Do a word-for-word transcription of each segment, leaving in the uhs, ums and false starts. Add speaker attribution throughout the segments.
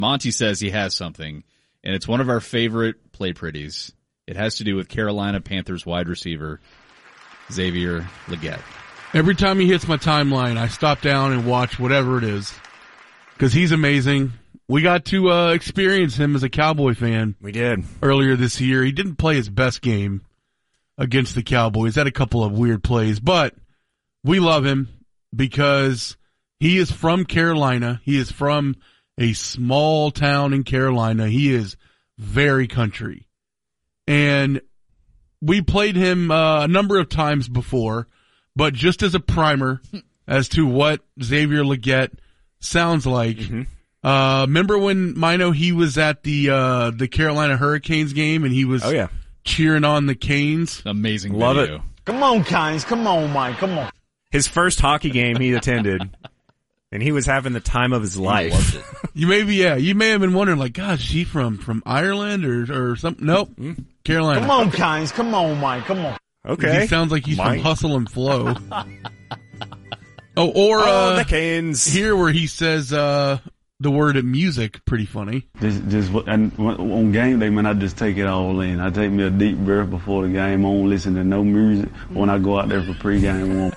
Speaker 1: Monty says he has something, and it's one of our favorite play pretties. It has to do with Carolina Panthers wide receiver Xavier Legette.
Speaker 2: Every time he hits my timeline, I stop down and watch whatever it is because he's amazing. We got to uh, experience him as a Cowboy fan.
Speaker 3: We did.
Speaker 2: Earlier this year. He didn't play his best game against the Cowboys. Had a couple of weird plays, but we love him because he is from Carolina. He is from a small town in Carolina. He is very country. And we played him uh, a number of times before, but just as a primer as to what Xavier Legette sounds like. Mm-hmm. Uh, remember when Mino, he was at the, uh, the Carolina Hurricanes game and he was
Speaker 3: oh, yeah.
Speaker 2: cheering on the Canes?
Speaker 1: Amazing
Speaker 3: Love
Speaker 1: video.
Speaker 3: it.
Speaker 4: Come on, Canes. Come on, Mike. Come on.
Speaker 3: His first hockey game he attended, and he was having the time of his life.
Speaker 2: You may be, yeah, you may have been wondering, like, gosh, is he from, from Ireland or, or something? Nope. Mm-hmm. Carolina.
Speaker 4: Come on, Canes. Come on, Mike. Come on.
Speaker 3: Okay.
Speaker 2: He sounds like he's
Speaker 3: Mike.
Speaker 2: from Hustle and Flow. oh, or,
Speaker 3: oh,
Speaker 2: uh,
Speaker 3: the Canes.
Speaker 2: Here where he says, uh, the word music, pretty funty.
Speaker 5: Just, just, and on game day, man, I just take it all in. I take me a deep breath before the game. I won't listen to no music when I go out there for pregame.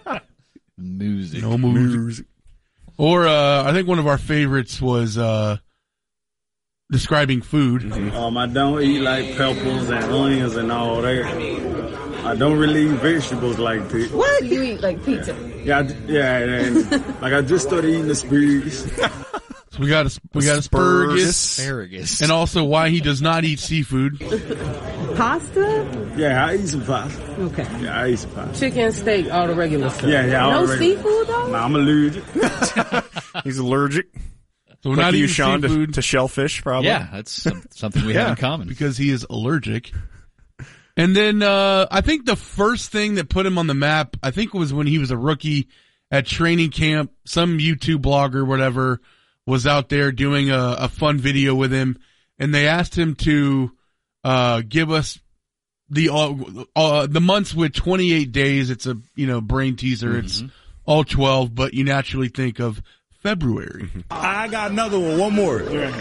Speaker 1: Music.
Speaker 2: No music. music. Or, uh, I think one of our favorites was, uh, describing food.
Speaker 5: Mm-hmm. Um, I don't eat like peppers and onions and all that. I don't really eat vegetables like this.
Speaker 6: What? You eat like pizza?
Speaker 5: Yeah, I, yeah, and like I just started eating asparagus.
Speaker 2: So we got a, we got asparagus,
Speaker 1: asparagus,
Speaker 2: and also why he does not eat seafood.
Speaker 6: Pasta?
Speaker 5: Yeah, I eat some pasta.
Speaker 6: Okay.
Speaker 5: Yeah, I eat some pasta.
Speaker 6: Chicken, steak, all the regular stuff.
Speaker 5: Yeah, yeah.
Speaker 6: No
Speaker 5: regular.
Speaker 6: seafood though?
Speaker 5: Nah, I'm allergic.
Speaker 3: He's allergic.
Speaker 2: So
Speaker 3: like
Speaker 2: not
Speaker 3: you,
Speaker 2: eating
Speaker 3: Sean,
Speaker 2: seafood
Speaker 3: to, to shellfish, probably.
Speaker 1: Yeah, that's some, something we
Speaker 2: yeah,
Speaker 1: have in common
Speaker 2: because he is allergic. And then uh I think the first thing that put him on the map, I think, was when he was a rookie at training camp. Some YouTube blogger, whatever, was out there doing a, a fun video with him, and they asked him to uh give us the uh, uh the months with twenty-eight days. It's a, you know, brain teaser. Mm-hmm. It's all twelve, but you naturally think of February. Mm-hmm.
Speaker 7: I got another one. One more.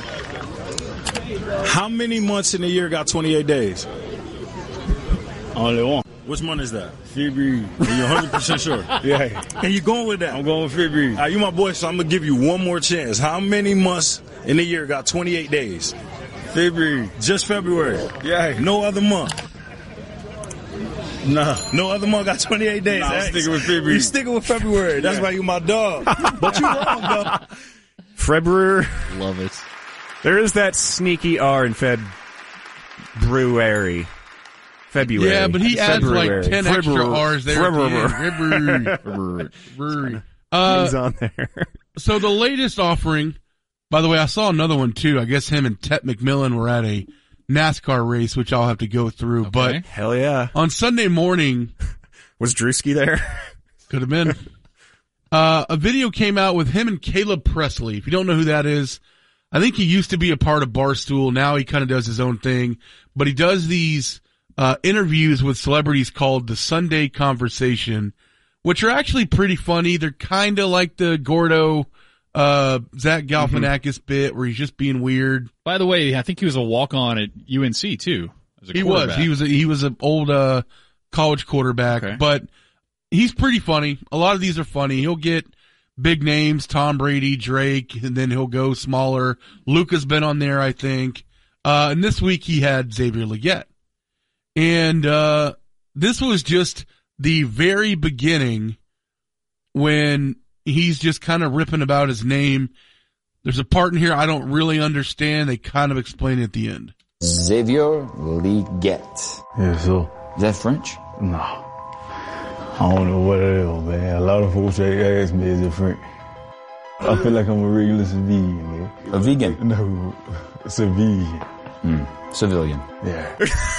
Speaker 7: How many months in a year got twenty-eight days?
Speaker 5: Only one.
Speaker 7: Which month is that?
Speaker 5: February.
Speaker 7: Are you one hundred percent sure?
Speaker 5: Yeah.
Speaker 7: And you going with that?
Speaker 5: I'm going with February.
Speaker 7: All right, you my boy, so I'm going to give you one more chance. How many months in a year got twenty-eight days?
Speaker 5: February.
Speaker 7: Just February?
Speaker 5: Yeah.
Speaker 7: No other month?
Speaker 5: Nah.
Speaker 7: No other month got twenty-eight days?
Speaker 5: Nah, I'm sticking with February.
Speaker 7: You sticking with February. That's
Speaker 5: yeah.
Speaker 7: why you my dog. But you wrong, though.
Speaker 3: February.
Speaker 1: Love it.
Speaker 3: There is that sneaky R in Fed Brewery. February.
Speaker 2: Yeah, but he adds
Speaker 3: February.
Speaker 2: like ten
Speaker 3: February.
Speaker 2: extra R's there.
Speaker 3: February.
Speaker 2: February. Uh,
Speaker 3: He's on there.
Speaker 2: So the latest offering, by the way, I saw another one too. I guess him and Tet McMillan were at a NASCAR race, which I'll have to go through.
Speaker 1: Okay.
Speaker 2: But
Speaker 3: hell yeah.
Speaker 2: On Sunday morning.
Speaker 3: Was Drewski there?
Speaker 2: Could have been. Uh, a video came out with him and Caleb Presley. If you don't know who that is, I think he used to be a part of Barstool. Now he kind of does his own thing, but he does these uh interviews with celebrities called the Sunday Conversation, which are actually pretty funny. They're kind of like the Gordo, uh, Zach Galifianakis mm-hmm. bit where he's just being weird.
Speaker 1: By the way, I think he was a walk-on at U N C too. As a
Speaker 2: he was. He was. A, he was an old uh college quarterback, okay. But he's pretty funny. A lot of these are funny. He'll get big names, Tom Brady, Drake, and then he'll go smaller. Luka's been on there, I think. Uh, and this week he had Xavier Legette. And, uh, this was just the very beginning when he's just kind of ripping about his name. There's a part in here I don't really understand. They kind of explain it at the end.
Speaker 8: Xavier Legette.
Speaker 5: Yeah, so.
Speaker 8: Is that French?
Speaker 5: No. I don't know what it is, man. A lot of folks say, ask me, is it French? I feel like I'm a regular civilian, man.
Speaker 8: A vegan?
Speaker 5: No, civilian.
Speaker 8: Mm. Civilian.
Speaker 5: Yeah.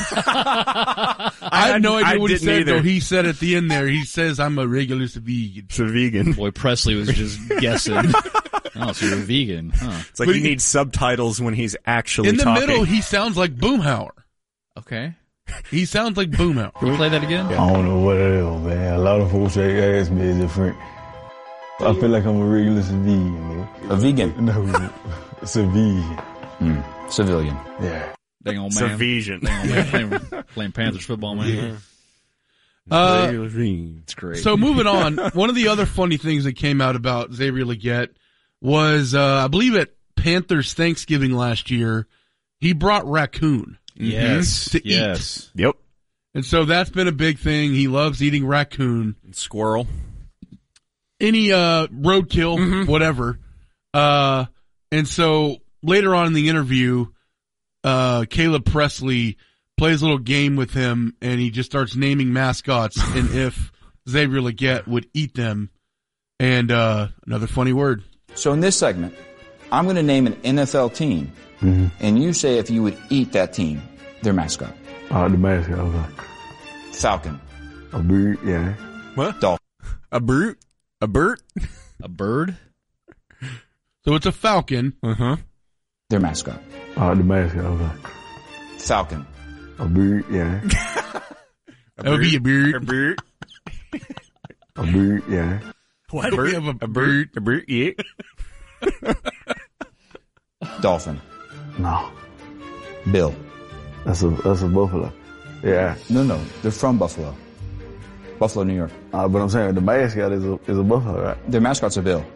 Speaker 2: I have no idea
Speaker 3: I
Speaker 2: what he said,
Speaker 3: either.
Speaker 2: though. He said at the end there, he says, I'm a regular civilian.
Speaker 3: Vegan.
Speaker 1: Boy, Presley was just guessing. Oh, so you're a vegan. Huh.
Speaker 3: It's like
Speaker 2: But
Speaker 3: he,
Speaker 2: he-
Speaker 3: needs subtitles when he's actually
Speaker 2: In the
Speaker 3: talking.
Speaker 2: middle, he sounds like Boomhauer.
Speaker 1: Okay.
Speaker 2: He sounds like Boomhauer.
Speaker 1: Can we play that again?
Speaker 5: I don't know what it is, man. A lot of folks say, ask me, is it French? I feel like I'm a regular civilian, man.
Speaker 8: A vegan.
Speaker 5: No, civilian.
Speaker 8: Mm. Civilian.
Speaker 5: Yeah.
Speaker 1: Dang old man.
Speaker 3: Division.
Speaker 1: Dang old man playing, playing Panthers football, man.
Speaker 2: Uh,
Speaker 1: It's great.
Speaker 2: So moving on, one of the other funny things that came out about Xavier Legette was, uh, I believe at Panthers Thanksgiving last year, he brought raccoon.
Speaker 1: yes.
Speaker 2: To eat.
Speaker 1: yes.
Speaker 3: Yep.
Speaker 2: And so that's been a big thing. He loves eating raccoon.
Speaker 3: Squirrel.
Speaker 2: Any, uh, roadkill,
Speaker 3: Mm-hmm.
Speaker 2: whatever. Uh, and so later on in the interview, uh, Caleb Presley plays a little game with him, and he just starts naming mascots and if Xavier Legette would eat them. And uh, another funny word.
Speaker 8: So in this segment, I'm going to name an N F L team,
Speaker 5: Mm-hmm.
Speaker 8: and you say if you would eat that team, their mascot.
Speaker 5: Uh, the mascot, okay.
Speaker 8: Falcon.
Speaker 5: A bird, yeah.
Speaker 3: What?
Speaker 8: Dolphin.
Speaker 3: A brute? A Bert?
Speaker 1: A bird?
Speaker 2: So it's a falcon.
Speaker 3: Uh-huh.
Speaker 8: Their mascot.
Speaker 5: Uh, the mascot, okay.
Speaker 8: Falcon.
Speaker 5: A bird, yeah.
Speaker 2: That would be a
Speaker 3: A
Speaker 2: bird.
Speaker 3: Bert?
Speaker 5: A bird, yeah.
Speaker 3: What?
Speaker 2: We have a
Speaker 3: A
Speaker 2: bird.
Speaker 3: Bert? A Bert? Yeah.
Speaker 8: Dolphin.
Speaker 5: No.
Speaker 8: Bill.
Speaker 5: That's a, that's a buffalo. Yeah.
Speaker 8: No, no. They're from Buffalo. Buffalo, New York.
Speaker 5: Uh, but I'm saying the mascot is a, is a buffalo, right?
Speaker 8: Their mascot's a Bill.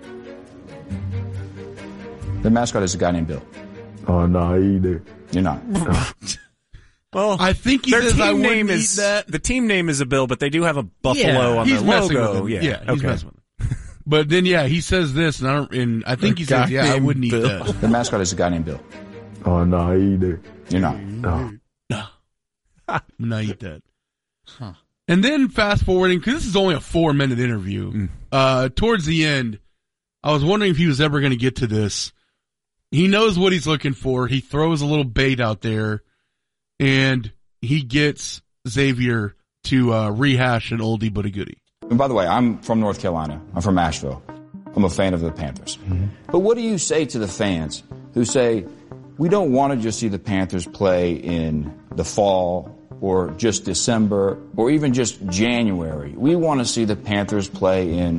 Speaker 8: Their mascot is a guy named Bill.
Speaker 5: Oh, no, he there.
Speaker 8: You're not.
Speaker 3: Well,
Speaker 2: I think he
Speaker 3: their
Speaker 2: says
Speaker 3: team
Speaker 2: I wouldn't
Speaker 3: name
Speaker 2: eat
Speaker 3: is
Speaker 2: that.
Speaker 3: the team name is a Bill, but they do have a buffalo
Speaker 2: Yeah,
Speaker 3: on
Speaker 2: he's
Speaker 3: their
Speaker 2: messing
Speaker 3: logo.
Speaker 2: with him.
Speaker 3: Yeah,
Speaker 2: Yeah, he's
Speaker 3: okay.
Speaker 2: messing with him. But then, yeah, he says this, and I don't. And I think he says, "Yeah, I wouldn't eat
Speaker 3: Bill.
Speaker 2: that."
Speaker 8: Their mascot is a guy named Bill.
Speaker 5: Oh, no, he there.
Speaker 8: You're not.
Speaker 5: No.
Speaker 2: I'm not eat that. Huh. And then fast forwarding, because this is only a four minute interview.
Speaker 3: Mm.
Speaker 2: Uh, towards the end, I was wondering if he was ever going to get to this. He knows what he's looking for. He throws a little bait out there, and he gets Xavier to uh, rehash an oldie but a goodie.
Speaker 8: And by the way, I'm from North Carolina. I'm from Asheville. I'm a fan of the Panthers. Mm-hmm. But what do you say to the fans who say, we don't want to just see the Panthers play in the fall or just December or even just January. We want to see the Panthers play in...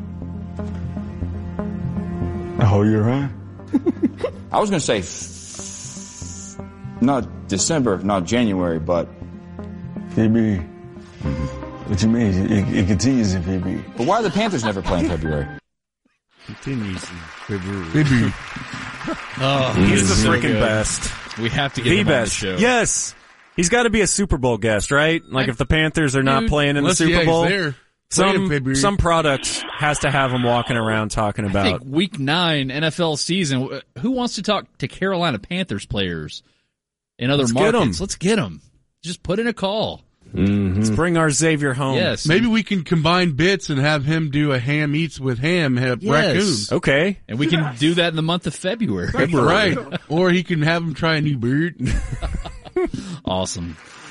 Speaker 5: Oh, you're right.
Speaker 8: I was going to say f- not December, not January, but...
Speaker 5: February. What you mean? It, it continues in February.
Speaker 8: But why do the Panthers never play in February?
Speaker 3: Continues in February.
Speaker 2: Maybe.
Speaker 1: Oh,
Speaker 3: He's
Speaker 1: this
Speaker 3: the
Speaker 1: is so
Speaker 3: freaking
Speaker 1: good.
Speaker 3: best.
Speaker 1: We have to get
Speaker 3: The
Speaker 1: him on the
Speaker 3: best.
Speaker 1: show.
Speaker 3: Yes. He's got to be a Super Bowl guest, right? Like
Speaker 2: I-
Speaker 3: if the Panthers are not
Speaker 2: Dude,
Speaker 3: playing in the
Speaker 2: unless,
Speaker 3: Super
Speaker 2: yeah, he's
Speaker 3: Bowl,
Speaker 2: there. Playing
Speaker 3: some
Speaker 2: February.
Speaker 3: some product has to have him walking around talking
Speaker 1: I
Speaker 3: about.
Speaker 1: think week nine N F L season. Who wants to talk to Carolina Panthers players in other
Speaker 3: Let's get 'em.
Speaker 1: markets? Let's get them. Just put in a call.
Speaker 3: Let's bring our Xavier home.
Speaker 1: Yes.
Speaker 2: Maybe we can combine bits and have him do a ham eats with ham, have
Speaker 1: Yes.
Speaker 2: raccoon.
Speaker 3: Okay.
Speaker 1: And we can do that in the month of February.
Speaker 2: Right. Or he can have him try a new bird.
Speaker 1: Awesome.